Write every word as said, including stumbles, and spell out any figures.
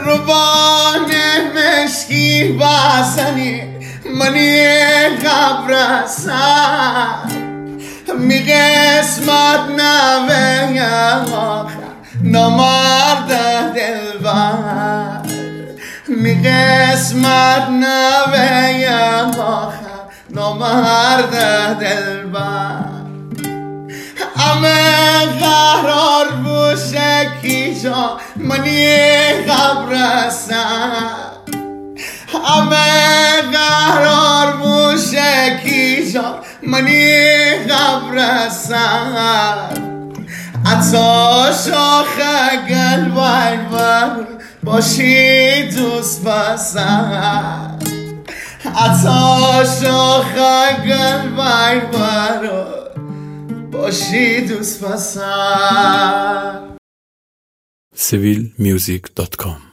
روبان مشکی بزنی منی قبرسم می قسمت نوه آخر نامرد دلبر می قسمت نوه آخر نامرد دلبر همه قرار بوشه کی جا منی قبرسم همه قرار بوشه کی جا منی قبرسم عطا شاخ گل بر بر باشی دوست پسر عطا شاخ گل بر بر باشی دوست پسر سیویل میوزیک دات کام